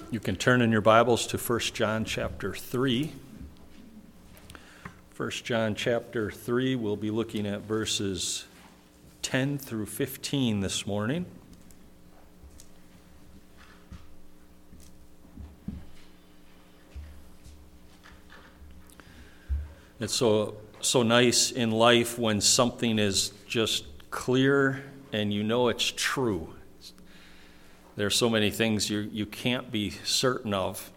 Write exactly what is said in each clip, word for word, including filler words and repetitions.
You can turn in your Bibles to First John chapter three. First John chapter three, we'll be looking at verses ten through fifteen this morning. It's so so nice in life when something is just clear and you know it's true. There are so many things you, you can't be certain of.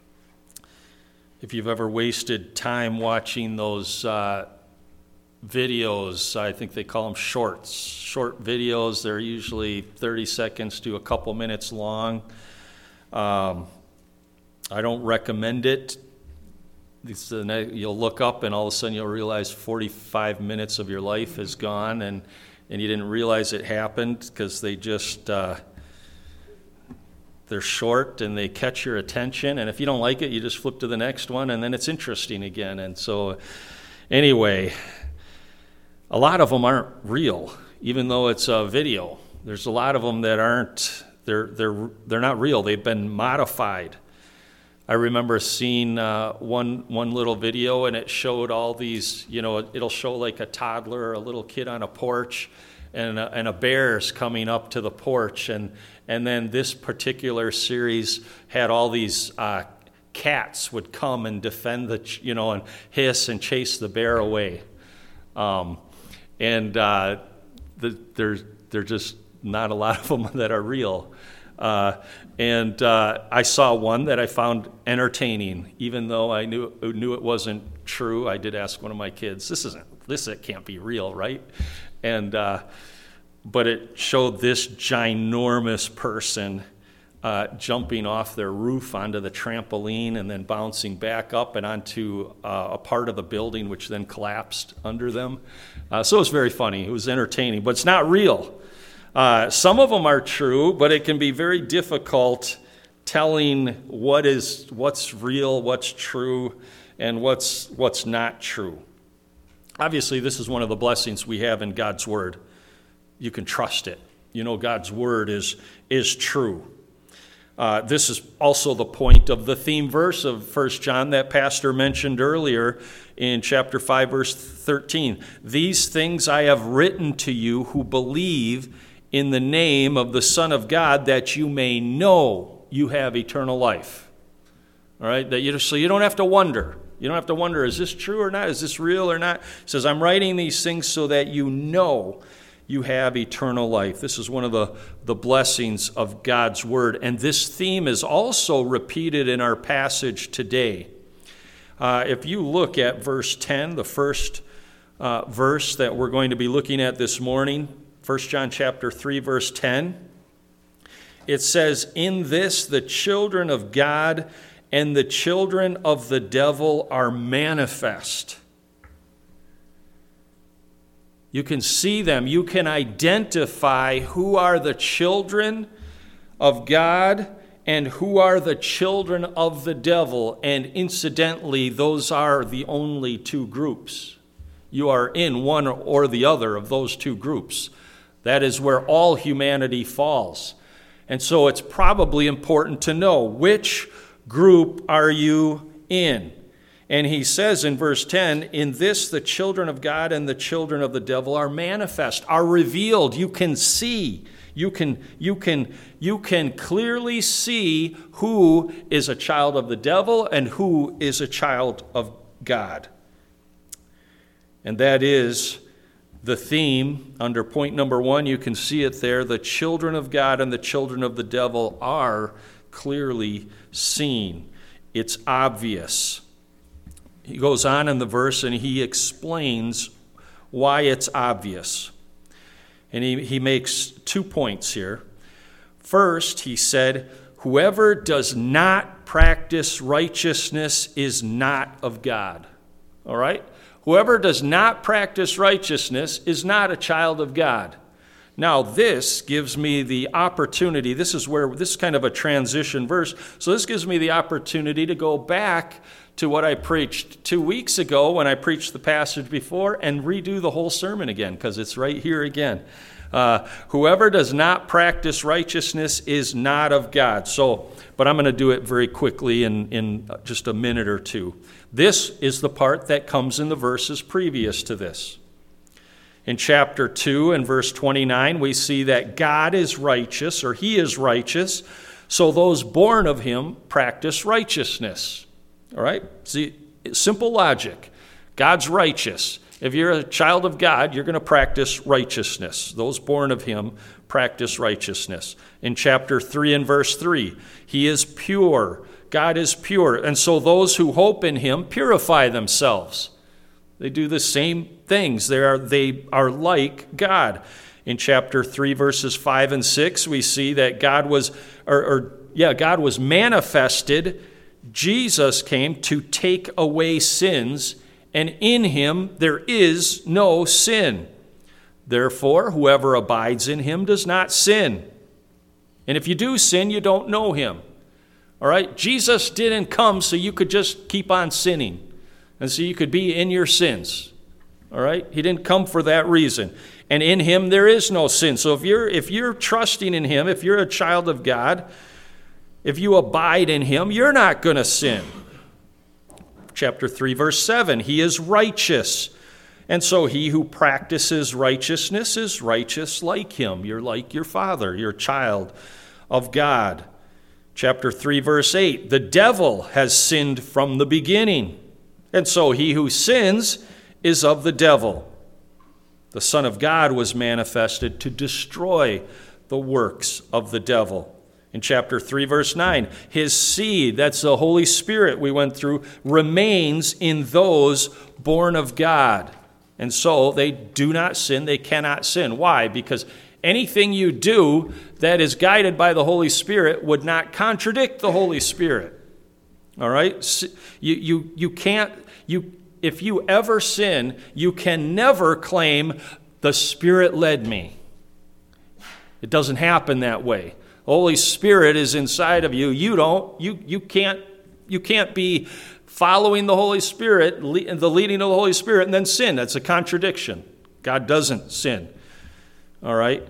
If you've ever wasted time watching those uh, videos, I think they call them shorts, short videos, they're usually thirty seconds to a couple minutes long. Um, I don't recommend it. You'll look up and all of a sudden you'll realize forty-five minutes of your life is gone and, and you didn't realize it happened because they just... Uh, They're short and they catch your attention, and if you don't like it, you just flip to the next one, and then it's interesting again. And so, anyway, a lot of them aren't real, even though it's a video. There's a lot of them that aren't. They're they're they're not real. They've been modified. I remember seeing uh, one one little video, and it showed all these. You know, it'll show like a toddler or a little kid on a porch, and a, and a bear's coming up to the porch, and. And then this particular series had all these uh, cats would come and defend the, you know, and hiss and chase the bear away. Um, and uh, the, there's there's just not a lot of them that are real. Uh, and uh, I saw one that I found entertaining, even though I knew knew it wasn't true. I did ask one of my kids, "This isn't this it can't be real, right?" And uh, But it showed this ginormous person uh, jumping off their roof onto the trampoline and then bouncing back up and onto uh, a part of the building which then collapsed under them. Uh, so it was very funny. It was entertaining, but it's not real. Uh, some of them are true, but it can be very difficult telling what is what's real, what's true, and what's what's not true. Obviously, this is one of the blessings we have in God's Word. You can trust it. You know God's Word is, is true. Uh, this is also the point of the theme verse of First John that Pastor mentioned earlier in chapter five, verse thirteen. These things I have written to you who believe in the name of the Son of God, that you may know you have eternal life. All right? That you, so you don't have to wonder. You don't have to wonder, is this true or not? Is this real or not? It says, I'm writing these things so that you know you have eternal life. This is one of the, the blessings of God's Word. And this theme is also repeated in our passage today. Uh, if you look at verse ten, the first uh, verse that we're going to be looking at this morning, First John chapter three, verse ten, it says, in this the children of God and the children of the devil are manifest. You can see them. You can identify who are the children of God and who are the children of the devil. And incidentally, those are the only two groups. You are in one or the other of those two groups. That is where all humanity falls. And so it's probably important to know, which group are you in? And he says in verse ten, in this the children of God and the children of the devil are manifest, are revealed. You can see, you can, you can, you can clearly see who is a child of the devil and who is a child of God. And that is the theme under point number one. You can see it there. The children of God and the children of the devil are clearly seen. It's obvious. He goes on in the verse and he explains why it's obvious. And he, he makes two points here. First, he said, whoever does not practice righteousness is not of God. All right? Whoever does not practice righteousness is not a child of God. Now, this gives me the opportunity. This is where this is kind of a transition verse. So this gives me the opportunity to go back to what I preached two weeks ago when I preached the passage before and redo the whole sermon again, because it's right here again. Uh, whoever does not practice righteousness is not of God. So, but I'm going to do it very quickly in, in just a minute or two. This is the part that comes in the verses previous to this. In chapter two and verse twenty-nine, we see that God is righteous, or he is righteous, so those born of him practice righteousness. All right? See, simple logic. God's righteous. If you're a child of God, you're going to practice righteousness. Those born of him practice righteousness. In chapter three and verse three, he is pure. God is pure. And so those who hope in him purify themselves. They do the same things. They are, they are like God. In chapter three, verses five and six, we see that God was, or, or yeah, God was manifested. Jesus came to take away sins, and in him there is no sin. Therefore, whoever abides in him does not sin. And if you do sin, you don't know him. All right? Jesus didn't come so you could just keep on sinning and so you could be in your sins. All right? He didn't come for that reason. And in him there is no sin. So if you're if you're trusting in him, if you're a child of God, if you abide in him, you're not going to sin. Chapter three, verse seven, he is righteous. And so he who practices righteousness is righteous like him. You're like your father. You're a child of God. Chapter three, verse eight, the devil has sinned from the beginning. And so he who sins is of the devil. The Son of God was manifested to destroy the works of the devil. In chapter three, verse nine, his seed, that's the Holy Spirit we went through, remains in those born of God. And so they do not sin, they cannot sin. Why? Because anything you do that is guided by the Holy Spirit would not contradict the Holy Spirit. All right? You, you, you can't, you, if you ever sin, you can never claim the Spirit led me. It doesn't happen that way. The Holy Spirit is inside of you. You don't. You you can't. You can't be following the Holy Spirit, the leading of the Holy Spirit, and then sin. That's a contradiction. God doesn't sin. All right.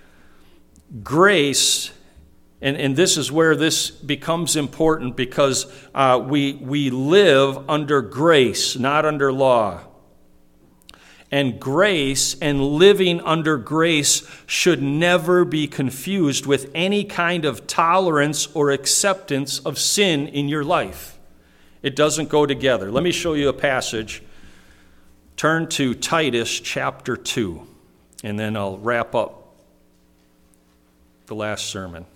Grace, and, and this is where this becomes important because uh, we we live under grace, not under law. And grace and living under grace should never be confused with any kind of tolerance or acceptance of sin in your life. It doesn't go together. Let me show you a passage. Turn to Titus chapter two, and then I'll wrap up the last sermon.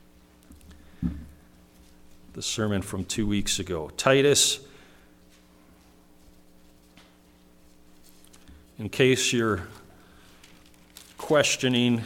The sermon from two weeks ago. Titus, in case you're questioning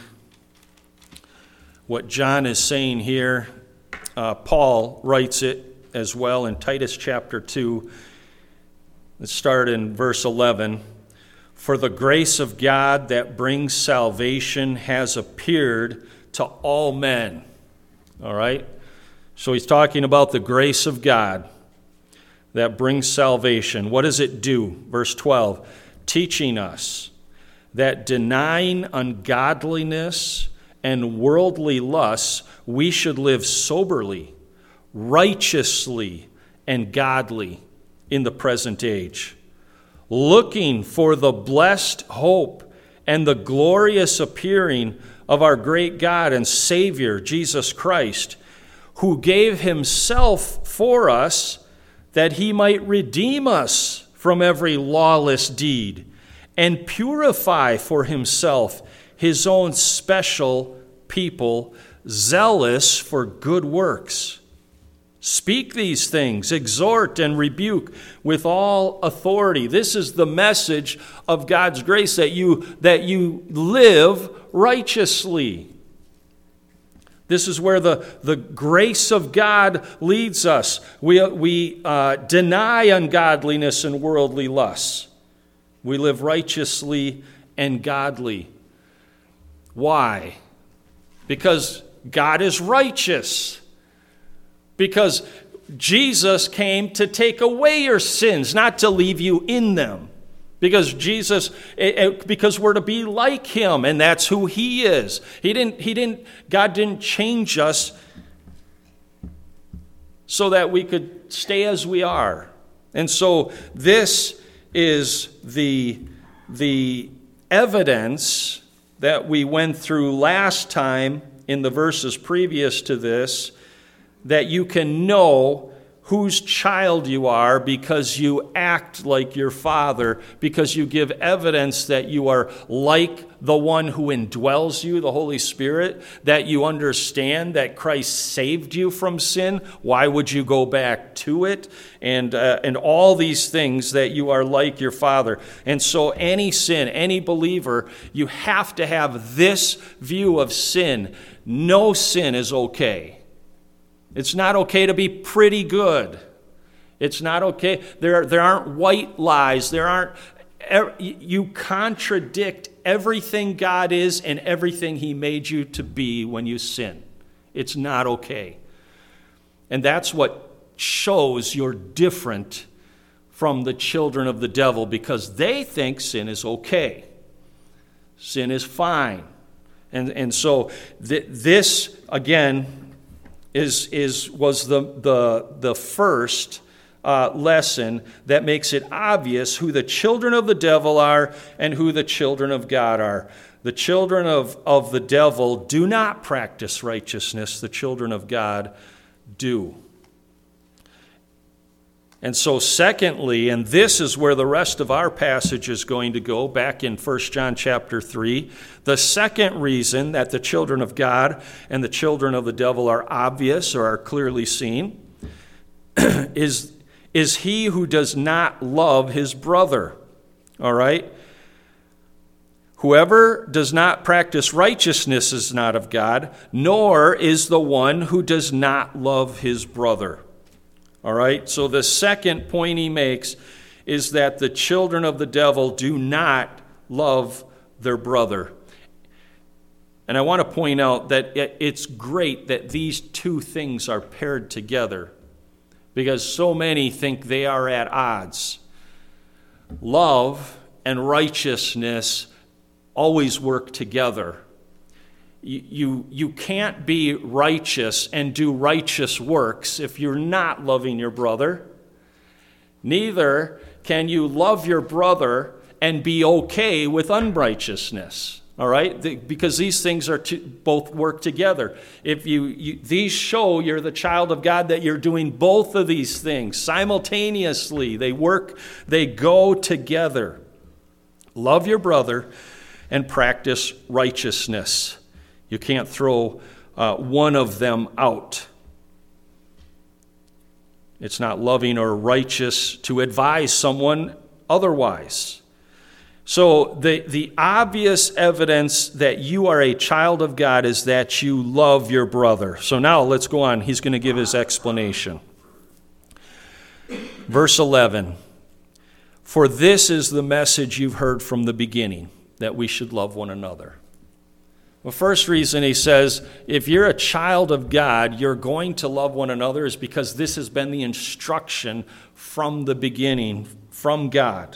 what John is saying here, uh, Paul writes it as well in Titus chapter two. Let's start in verse eleven. For the grace of God that brings salvation has appeared to all men. All right? So he's talking about the grace of God that brings salvation. What does it do? Verse twelve. Teaching us that denying ungodliness and worldly lusts, we should live soberly, righteously, and godly in the present age, looking for the blessed hope and the glorious appearing of our great God and Savior, Jesus Christ, who gave himself for us that he might redeem us from every lawless deed, and purify for himself his own special people, zealous for good works. Speak these things, exhort and rebuke with all authority. This is the message of God's grace, that you, that you live righteously. This is where the, the grace of God leads us. We, we uh, deny ungodliness and worldly lusts. We live righteously and godly. Why? Because God is righteous. Because Jesus came to take away your sins, not to leave you in them. Because Jesus, because we're to be like him, and that's who he is. He didn't, he didn't, God didn't change us so that we could stay as we are. And so this is the, the evidence that we went through last time in the verses previous to this, that you can know whose child you are because you act like your Father, because you give evidence that you are like the one who indwells you, the Holy Spirit, that you understand that Christ saved you from sin. Why would you go back to it? And, uh, and all these things, that you are like your Father. And so any sin, any believer, you have to have this view of sin. No sin is okay. It's not okay to be pretty good. It's not okay. There, there aren't white lies. There aren't. You contradict everything God is and everything he made you to be when you sin. It's not okay. And that's what shows you're different from the children of the devil, because they think sin is okay. Sin is fine. And, and so th- this, again, is is was the the the first uh, lesson that makes it obvious who the children of the devil are and who the children of God are. The children of, of the devil do not practice righteousness. The children of God do. And so secondly, and this is where the rest of our passage is going to go, back in First John chapter three, the second reason that the children of God and the children of the devil are obvious or are clearly seen is, is he who does not love his brother. All right? Whoever does not practice righteousness is not of God, nor is the one who does not love his brother. All right, so the second point he makes is that the children of the devil do not love their brother. And I want to point out that it's great that these two things are paired together, because so many think they are at odds. Love and righteousness always work together. You, you, you can't be righteous and do righteous works if you're not loving your brother. Neither can you love your brother and be okay with unrighteousness. All right? The, because these things are to, both work together. If you, you these show you're the child of God, that you're doing both of these things simultaneously. They work, they go together. Love your brother and practice righteousness. You can't throw uh, one of them out. It's not loving or righteous to advise someone otherwise. So the, the obvious evidence that you are a child of God is that you love your brother. So now let's go on. He's going to give his explanation. Verse eleven. For this is the message you've heard from the beginning, that we should love one another. The first reason he says, if you're a child of God, you're going to love one another, is because this has been the instruction from the beginning, from God.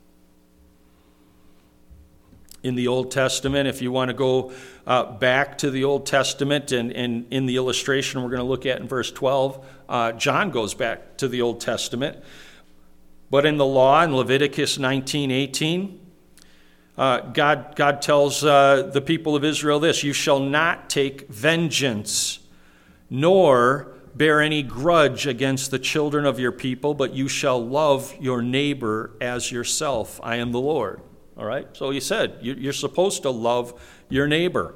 In the Old Testament, if you want to go uh, back to the Old Testament, and, and in the illustration we're going to look at in verse twelve, uh, John goes back to the Old Testament. But in the law, in Leviticus nineteen eighteen, Uh, God, God tells uh, the people of Israel this: you shall not take vengeance, nor bear any grudge against the children of your people, but you shall love your neighbor as yourself. I am the Lord. All right? So he said, you're supposed to love your neighbor.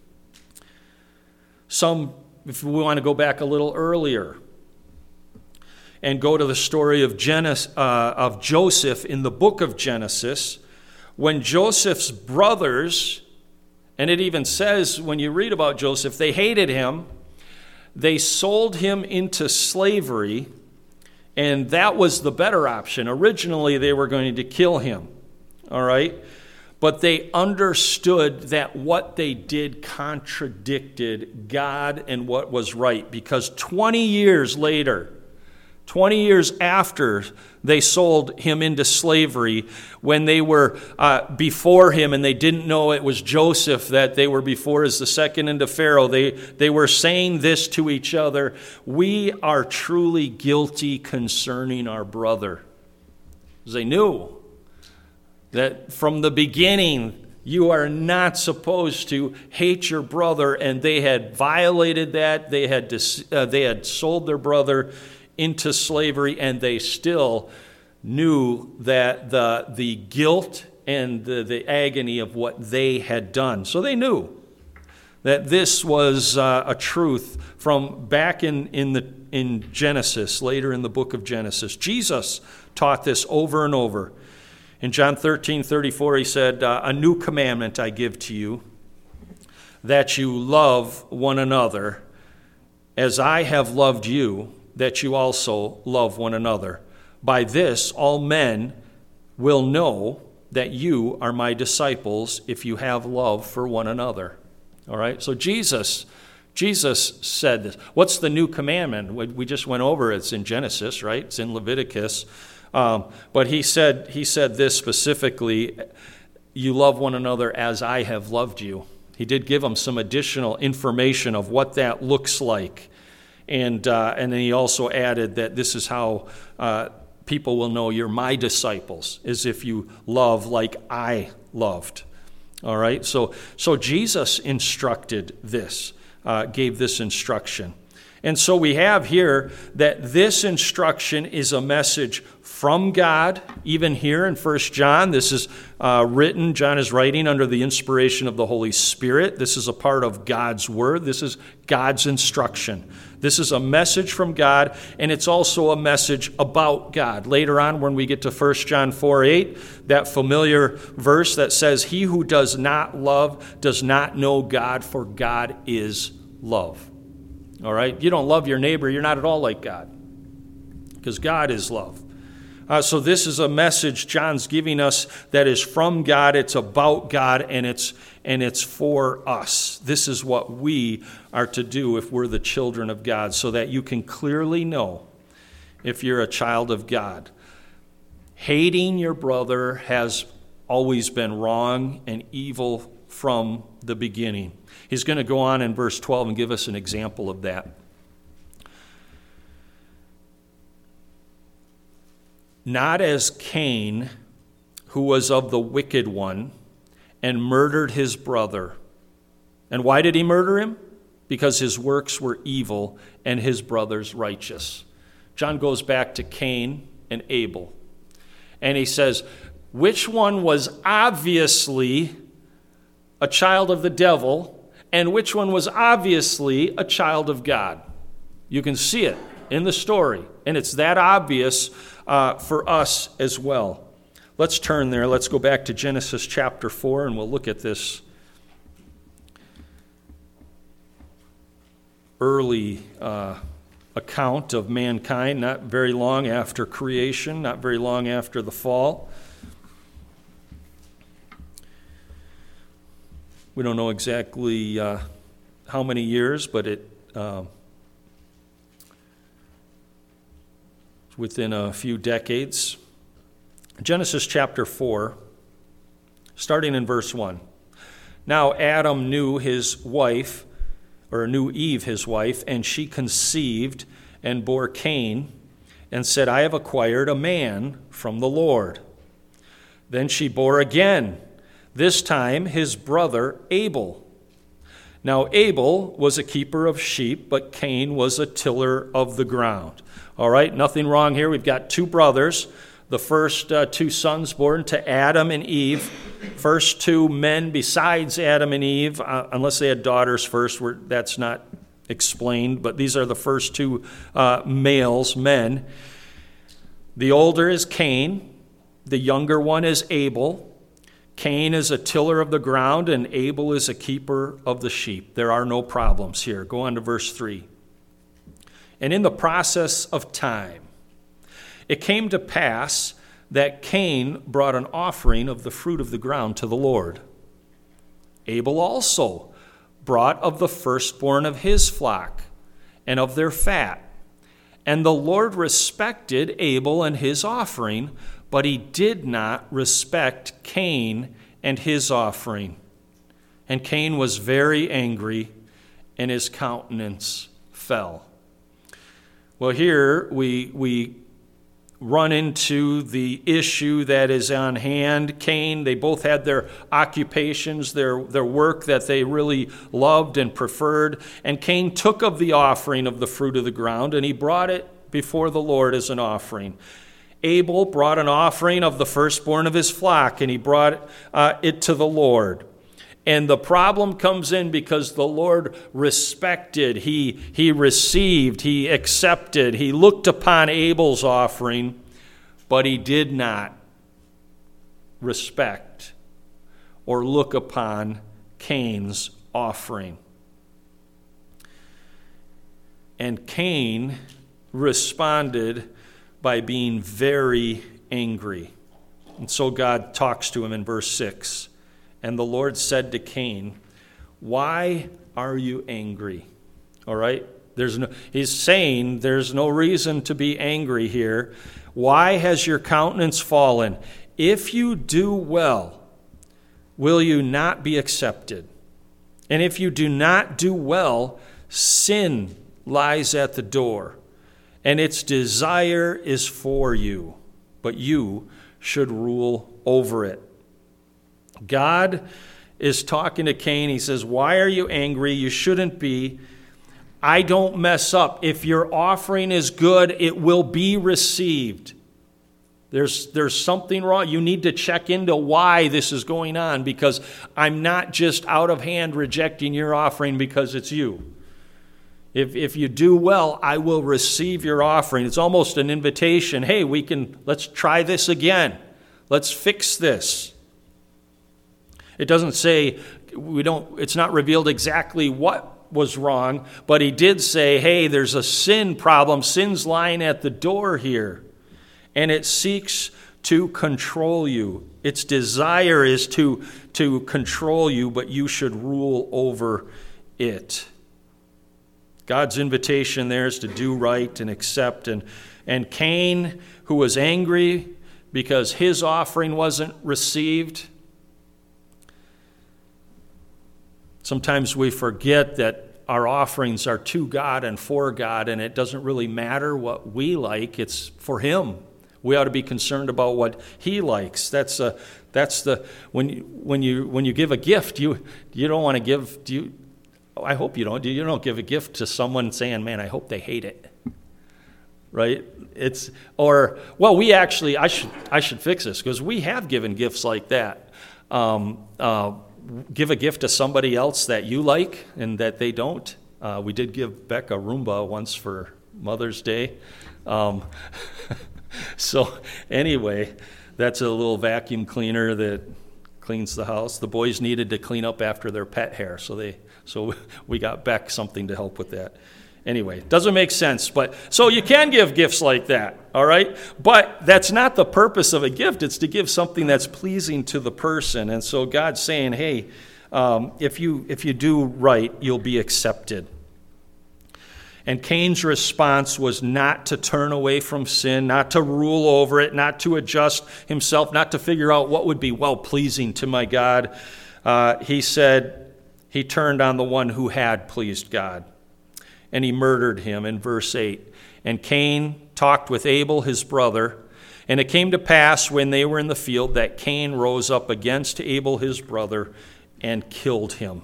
Some, if we want to go back a little earlier and go to the story of, Genesis, uh, of Joseph in the book of Genesis, when Joseph's brothers, and it even says when you read about Joseph, they hated him, they sold him into slavery, and that was the better option. Originally, they were going to kill him, all right? But they understood that what they did contradicted God and what was right, because twenty years later, twenty years after they sold him into slavery, when they were uh, before him and they didn't know it was Joseph that they were before as the second into Pharaoh, they, they were saying this to each other: we are truly guilty concerning our brother. They knew that from the beginning, you are not supposed to hate your brother, and they had violated that. They had uh, they had sold their brother into slavery, and they still knew that the the guilt and the, the agony of what they had done. So they knew that this was uh, a truth from back in in the in Genesis, later in the book of Genesis. Jesus taught this over and over. In John thirteen thirty-four, he said, uh, "A new commandment I give to you, that you love one another, as I have loved you, that you also love one another. By this all men will know that you are my disciples, if you have love for one another." All right, so Jesus, Jesus said this. What's the new commandment? We just went over it. It's in Genesis, right? It's in Leviticus. Um, but he said, he said this specifically: you love one another as I have loved you. He did give them some additional information of what that looks like. And uh, and then he also added that this is how uh, people will know you're my disciples, is if you love like I loved. All right? So, so Jesus instructed this, uh, gave this instruction. And so we have here that this instruction is a message from God. Even here in First John, this is uh, written, John is writing under the inspiration of the Holy Spirit. This is a part of God's word. This is God's instruction. This is a message from God, and it's also a message about God. Later on, when we get to First John four eight, that familiar verse that says, "He who does not love does not know God, for God is love." All right? You don't love your neighbor, you're not at all like God, because God is love. Uh, so this is a message John's giving us that is from God. It's about God, and it's and it's for us. This is what we are to do if we're the children of God, so that you can clearly know if you're a child of God. Hating your brother has always been wrong and evil from the beginning. He's going to go on in verse twelve and give us an example of that. Not as Cain, who was of the wicked one, and murdered his brother. And why did he murder him? Because his works were evil and his brother's righteous. John goes back to Cain and Abel. And he says, which one was obviously a child of the devil, and which one was obviously a child of God? You can see it in the story, and it's that obvious uh, for us as well. Let's turn there. Let's go back to Genesis chapter four, and we'll look at this early uh, account of mankind, not very long after creation, not very long after the fall. We don't know exactly uh, how many years, but it uh, within a few decades. Genesis chapter four, starting in verse one. Now Adam knew his wife, or knew Eve his wife, and she conceived and bore Cain, and said, I have acquired a man from the Lord. Then she bore again, this time his brother Abel. Now Abel was a keeper of sheep, but Cain was a tiller of the ground. All right, nothing wrong here. We've got two brothers. The first uh, two sons born to Adam and Eve. First two men besides Adam and Eve, uh, unless they had daughters first, where that's not explained. But these are the first two uh, males, men. The older is Cain. The younger one is Abel. Cain is a tiller of the ground, and Abel is a keeper of the sheep. There are no problems here. Go on to verse three. And in the process of time, it came to pass that Cain brought an offering of the fruit of the ground to the Lord. Abel also brought of the firstborn of his flock and of their fat. And the Lord respected Abel and his offering, but he did not respect Cain and his offering. And Cain was very angry, and his countenance fell. Well, here we we run into the issue that is on hand. Cain, they both had their occupations, their, their work that they really loved and preferred. And Cain took of the offering of the fruit of the ground, and he brought it before the Lord as an offering. Abel brought an offering of the firstborn of his flock, and he brought uh, it to the Lord. And the problem comes in because the Lord respected, he, he received, he accepted, he looked upon Abel's offering, but he did not respect or look upon Cain's offering. And Cain responded by being very angry. And so God talks to him in verse six. And the Lord said to Cain, "Why are you angry?" All right? There's no, he's saying there's no reason to be angry here. Why has your countenance fallen? If you do well, will you not be accepted? And if you do not do well, sin lies at the door, and its desire is for you, but you should rule over it. God is talking to Cain. He says, "Why are you angry? You shouldn't be. I don't mess up. If your offering is good, it will be received. There's, there's something wrong. You need to check into why this is going on, because I'm not just out of hand rejecting your offering because it's you. If, if you do well, I will receive your offering." It's almost an invitation. Hey, we can, let's try this again. Let's fix this. It doesn't say, we don't, it's not revealed exactly what was wrong, but he did say, hey, there's a sin problem. Sin's lying at the door here, and it seeks to control you. Its desire is to, to control you, but you should rule over it. God's invitation there is to do right and accept. And, and Cain, who was angry because his offering wasn't received, sometimes we forget that our offerings are to God and for God, and it doesn't really matter what we like. It's for Him. We ought to be concerned about what He likes. That's a, that's the when you, when you when you give a gift, you you don't want to give. Do you? I hope you don't. You don't give a gift to someone saying, "Man, I hope they hate it." Right? It's or well, we actually I should I should fix this, because we have given gifts like that. Um, uh, Give a gift to somebody else that you like and that they don't. Uh, we did give Beck a Roomba once for Mother's Day. Um, so anyway, that's a little vacuum cleaner that cleans the house. The boys needed to clean up after their pet hair, so they so we got Beck something to help with that. Anyway, doesn't make sense, but so you can give gifts like that, all right? But that's not the purpose of a gift. It's to give something that's pleasing to the person. And so God's saying, hey, um, if you if you do right, you'll be accepted. And Cain's response was not to turn away from sin, not to rule over it, not to adjust himself, not to figure out what would be well-pleasing to my God. Uh, he said he turned on the one who had pleased God, and he murdered him in verse eight. And Cain talked with Abel his brother, and it came to pass when they were in the field that Cain rose up against Abel his brother and killed him.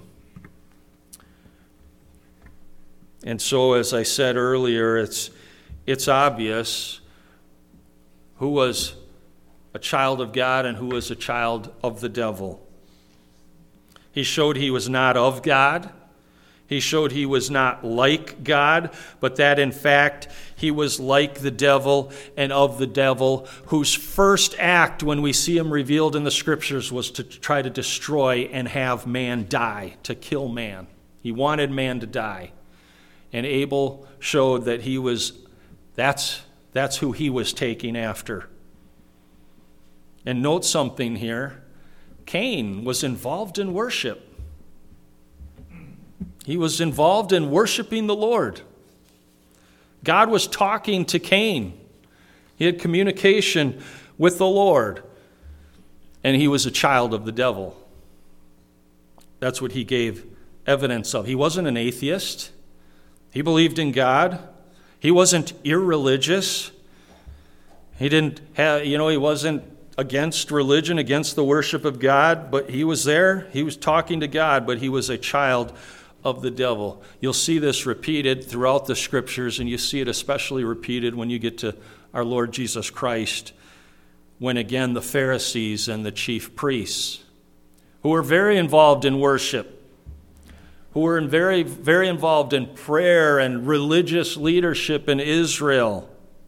And so, as I said earlier, it's it's obvious who was a child of God and who was a child of the devil. He showed he was not of God. He showed he was not like God, but that in fact he was like the devil and of the devil, whose first act when we see him revealed in the Scriptures was to try to destroy and have man die, to kill man. He wanted man to die. And Abel showed that he was, that's, that's who he was taking after. And note something here. Cain was involved in worship. He was involved in worshiping the Lord. God was talking to Cain. He had communication with the Lord. And he was a child of the devil. That's what he gave evidence of. He wasn't an atheist. He believed in God. He wasn't irreligious. He didn't have, you know, he wasn't against religion, against the worship of God, but he was there. He was talking to God, but he was a child of the devil. You'll see this repeated throughout the scriptures, and you see it especially repeated when you get to our Lord Jesus Christ, when again the Pharisees and the chief priests, who were very involved in worship, who were in very, very involved in prayer and religious leadership in Israel,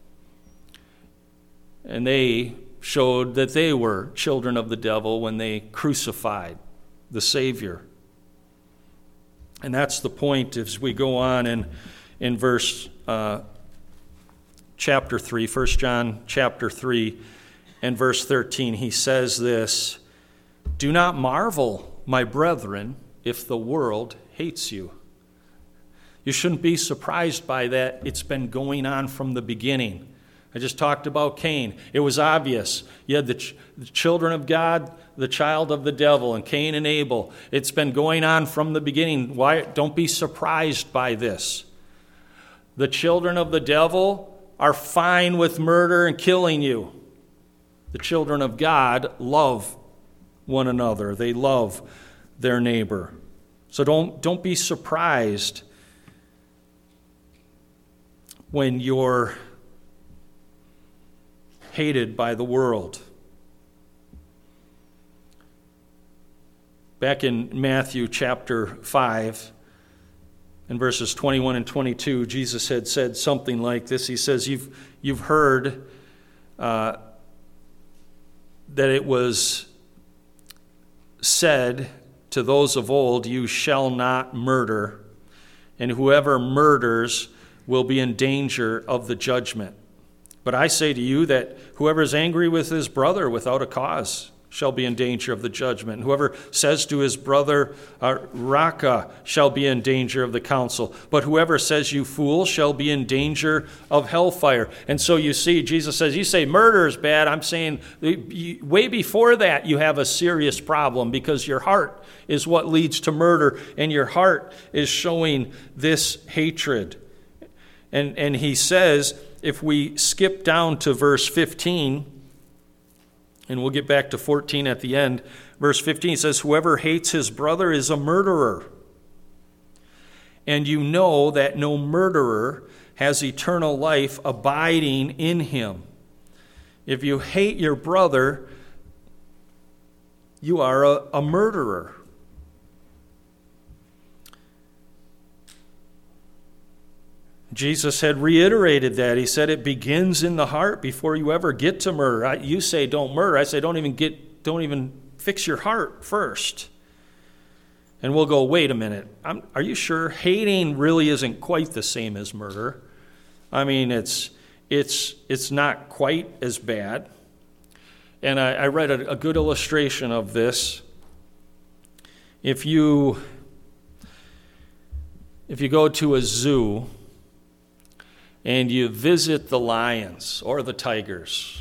and they showed that they were children of the devil when they crucified the Savior. And that's the point as we go on in, in verse uh, chapter three, First John chapter three, and verse thirteen. He says this, "Do not marvel, my brethren, if the world hates you." You shouldn't be surprised by that. It's been going on from the beginning. I just talked about Cain. It was obvious. You had the, ch- the children of God, the child of the devil, and Cain and Abel. It's been going on from the beginning. Why? Don't be surprised by this. The children of the devil are fine with murder and killing you. The children of God love one another. They love their neighbor. So don't, don't be surprised when you're hated by the world. Back in Matthew chapter five, in verses twenty-one and twenty-two, Jesus had said something like this. He says, You've, you've heard uh, that it was said to those of old, you shall not murder, and whoever murders will be in danger of the judgment. But I say to you that whoever is angry with his brother without a cause shall be in danger of the judgment. And whoever says to his brother, uh, Raka, shall be in danger of the council. But whoever says, you fool, shall be in danger of hellfire. And so you see, Jesus says, you say murder is bad. I'm saying way before that you have a serious problem, because your heart is what leads to murder, and your heart is showing this hatred. And, and he says, if we skip down to verse fifteen, and we'll get back to fourteen at the end, verse fifteen says, whoever hates his brother is a murderer. And you know that no murderer has eternal life abiding in him. If you hate your brother, you are a, a murderer. Jesus had reiterated that. He said it begins in the heart before you ever get to murder. I, you say don't murder. I say don't even get, don't even fix your heart first. And we'll go, wait a minute. I'm, are you sure? Hating really isn't quite the same as murder. I mean, it's it's it's not quite as bad. And I, I read a, a good illustration of this. If you if you go to a zoo and you visit the lions or the tigers,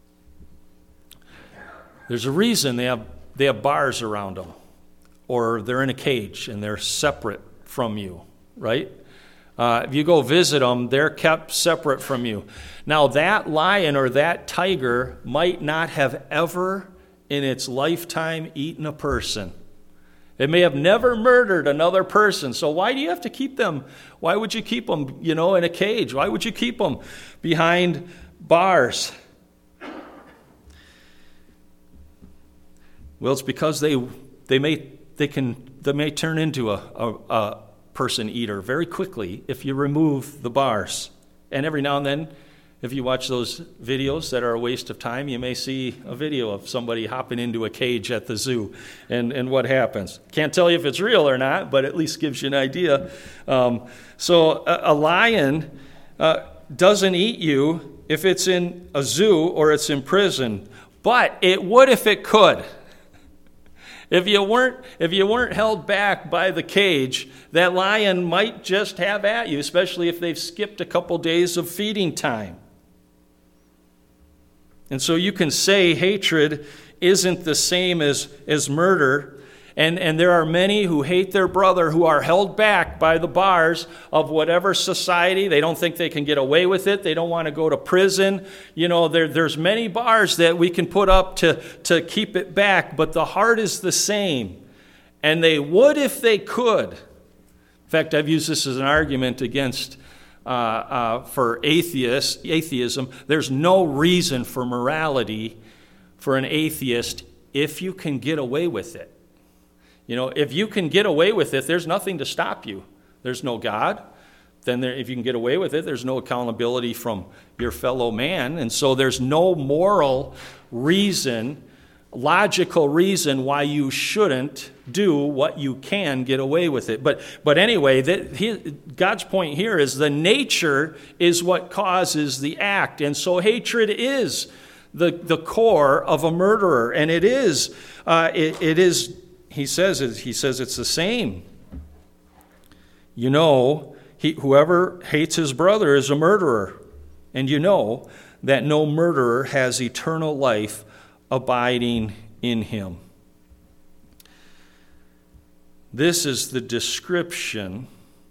there's a reason they have they have bars around them, or they're in a cage and they're separate from you, right? Uh, if you go visit them, they're kept separate from you. Now, that lion or that tiger might not have ever in its lifetime eaten a person. It may have never murdered another person. So why do you have to keep them? Why would you keep them, you know, in a cage? Why would you keep them behind bars? Well, it's because they they may they can they may turn into a, a, a person eater very quickly if you remove the bars. And every now and then, if you watch those videos that are a waste of time, you may see a video of somebody hopping into a cage at the zoo and, and what happens. Can't tell you if it's real or not, but at least gives you an idea. Um, so a, a lion uh, doesn't eat you if it's in a zoo or it's in prison, but it would if it could. If you weren't, if you weren't held back by the cage, that lion might just have at you, especially if they've skipped a couple days of feeding time. And so you can say hatred isn't the same as, as murder. And, and there are many who hate their brother who are held back by the bars of whatever society. They don't think they can get away with it. They don't want to go to prison. You know, there, there's many bars that we can put up to, to keep it back, but the heart is the same. And they would if they could. In fact, I've used this as an argument against uh, uh, for atheists, atheism. There's no reason for morality for an atheist if you can get away with it. You know, if you can get away with it, there's nothing to stop you. There's no God. Then there, if you can get away with it, there's no accountability from your fellow man. And so there's no moral reason, logical reason why you shouldn't do what you can get away with it. But but anyway, that he, God's point here is the nature is what causes the act. And so hatred is the, the core of a murderer. And it is, uh, it, it is, He says it, he says it's the same. You know, he, whoever hates his brother is a murderer. And you know that no murderer has eternal life abiding in him. This is the description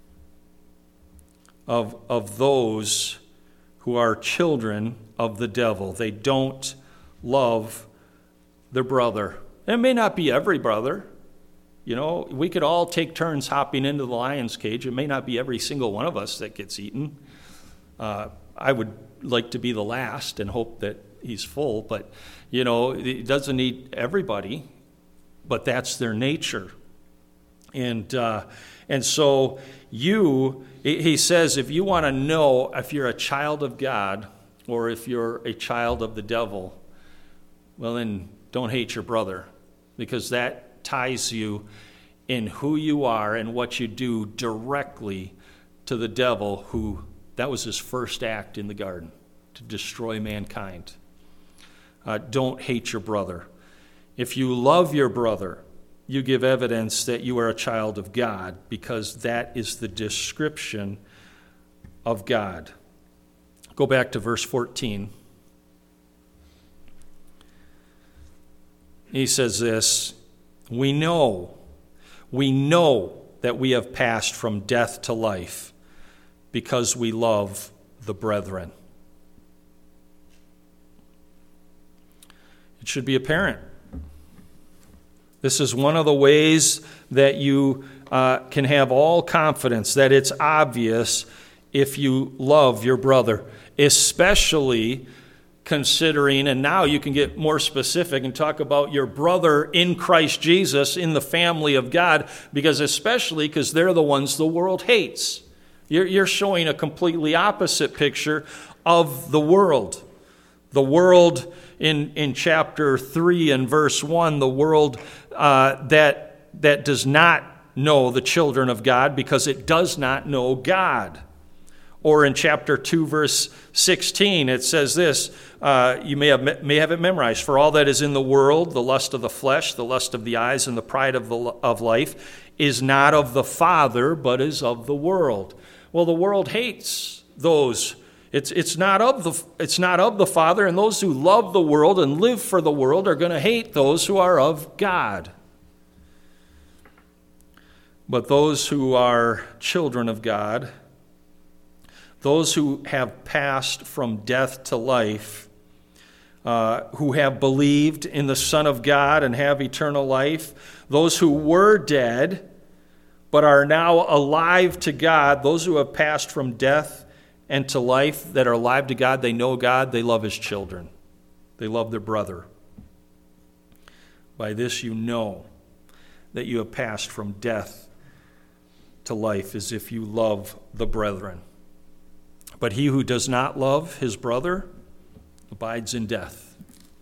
of, of those who are children of the devil. They don't love their brother. It may not be every brother. You know, we could all take turns hopping into the lion's cage. It may not be every single one of us that gets eaten. Uh, I would like to be the last and hope that he's full, but, you know, it doesn't eat everybody, but that's their nature. And uh, and so you, he says, if you want to know if you're a child of God or if you're a child of the devil, well, then don't hate your brother, because that ties you in who you are and what you do directly to the devil, who that was his first act in the garden, to destroy mankind. Uh, don't hate your brother. If you love your brother, you give evidence that you are a child of God, because that is the description of God. Go back to verse fourteen. He says this, We know, we know that we have passed from death to life because we love the brethren. It should be apparent. This is one of the ways that you uh, can have all confidence that it's obvious if you love your brother, especially considering, and now you can get more specific and talk about your brother in Christ Jesus in the family of God, because especially because they're the ones the world hates. You're, you're showing a completely opposite picture of the world. The world in, in chapter three and verse one, the world uh, that, that does not know the children of God because it does not know God. Or in chapter two, verse sixteen, it says this, uh, you may have, may have it memorized, for all that is in the world, the lust of the flesh, the lust of the eyes, and the pride of, the, of life, is not of the Father, but is of the world. Well, the world hates those. It's, it's, not of the, it's not of the Father, and those who love the world and live for the world are going to hate those who are of God. But those who are children of God, those who have passed from death to life, uh, who have believed in the Son of God and have eternal life, those who were dead but are now alive to God, those who have passed from death and to life, that are alive to God, they know God, they love His children. They love their brother. By this you know that you have passed from death to life, as if you love the brethren. But he who does not love his brother abides in death.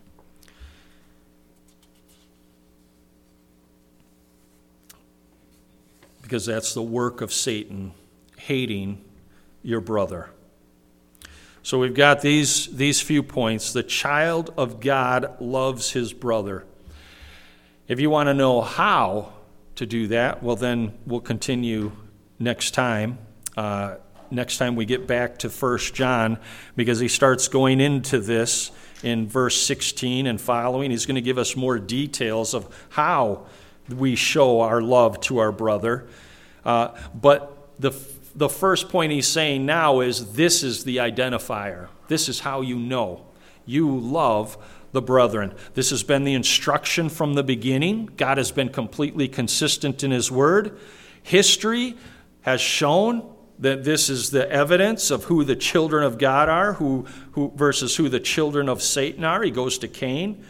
Because that's the work of Satan, hating your brother. So we've got these, these few points. The child of God loves his brother. If you want to know how to do that, well, then we'll continue next time. Uh, next time we get back to First John, because he starts going into this in verse sixteen and following. He's going to give us more details of how we show our love to our brother. Uh, but the the first point he's saying now is this is the identifier. This is how you know you love the brethren. This has been the instruction from the beginning. God has been completely consistent in his word. History has shown that this is the evidence of who the children of God are, who, who versus who the children of Satan are. He goes to Cain.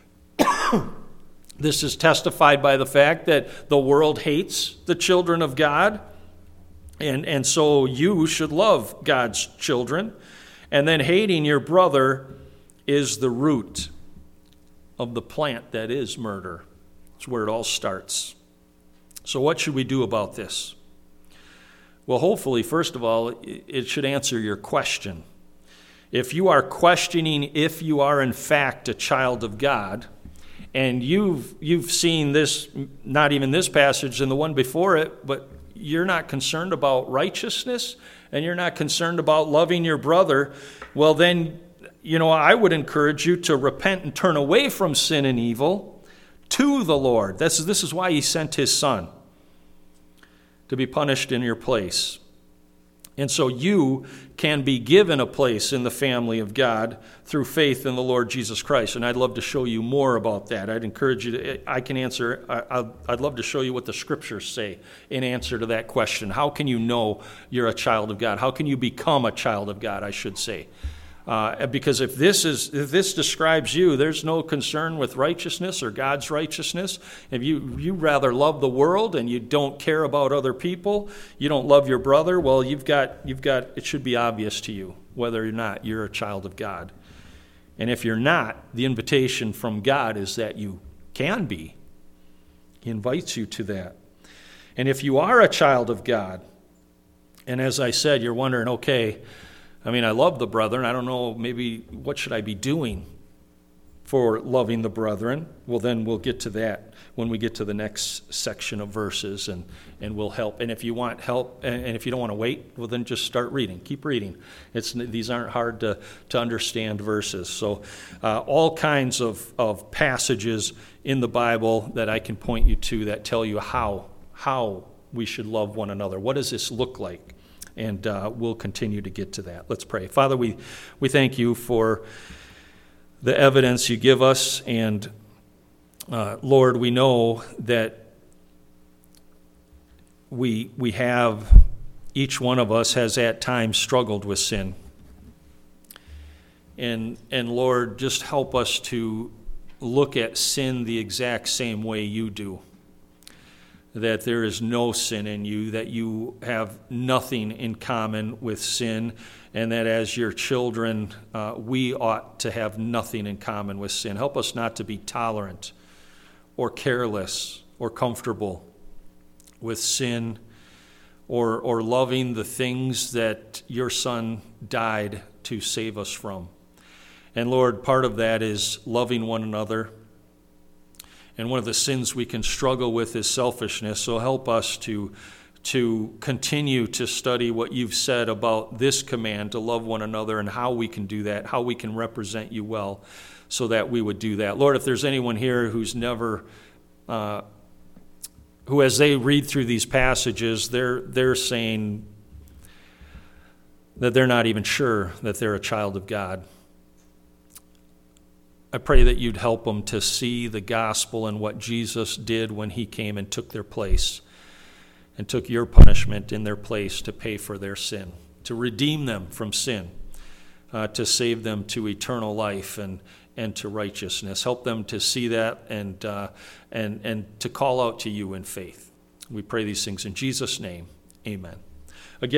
This is testified by the fact that the world hates the children of God, and, and so you should love God's children. And then hating your brother is the root of the plant that is murder. It's where it all starts. So what should we do about this? Well, hopefully, first of all, it should answer your question. If you are questioning if you are in fact a child of God, and you've you've seen this, not even this passage and the one before it, but you're not concerned about righteousness, and you're not concerned about loving your brother, well then, you know, I would encourage you to repent and turn away from sin and evil to the Lord. This is, this is why he sent his son, to be punished in your place. And so you can be given a place in the family of God through faith in the Lord Jesus Christ. And I'd love to show you more about that. I'd encourage you to, I can answer, I, I'd love to show you what the scriptures say in answer to that question. How can you know you're a child of God? How can you become a child of God, I should say? Uh, because if this is if this describes you, there's no concern with righteousness or God's righteousness. If you you rather love the world and you don't care about other people, you don't love your brother, well, you've got you've got it should be obvious to you whether or not you're a child of God. And if you're not, the invitation from God is that you can be. He invites you to that. And if you are a child of God, and as I said, you're wondering, okay, I mean, I love the brethren. I don't know, maybe what should I be doing for loving the brethren? Well, then we'll get to that when we get to the next section of verses, and, and we'll help. And if you want help, and, and if you don't want to wait, well, then just start reading. Keep reading. It's These aren't hard to, to understand verses. So uh, all kinds of, of passages in the Bible that I can point you to that tell you how, how we should love one another. What does this look like? And uh, we'll continue to get to that. Let's pray. Father, we, we thank you for the evidence you give us. And uh, Lord, we know that we, we have, each one of us has at times struggled with sin. And, and Lord, just help us to look at sin the exact same way you do. That there is no sin in you, that you have nothing in common with sin, and that as your children, uh, we ought to have nothing in common with sin. Help us not to be tolerant or careless or comfortable with sin or, or loving the things that your Son died to save us from. And Lord, part of that is loving one another. And one of the sins we can struggle with is selfishness. So help us to, to continue to study what you've said about this command to love one another and how we can do that, how we can represent you well so that we would do that. Lord, if there's anyone here who's never, uh, who as they read through these passages, they're, they're saying that they're not even sure that they're a child of God. I pray that you'd help them to see the gospel and what Jesus did when he came and took their place and took your punishment in their place to pay for their sin, to redeem them from sin, uh, to save them to eternal life and, and to righteousness. Help them to see that and, uh, and, and to call out to you in faith. We pray these things in Jesus' name. Amen. Again,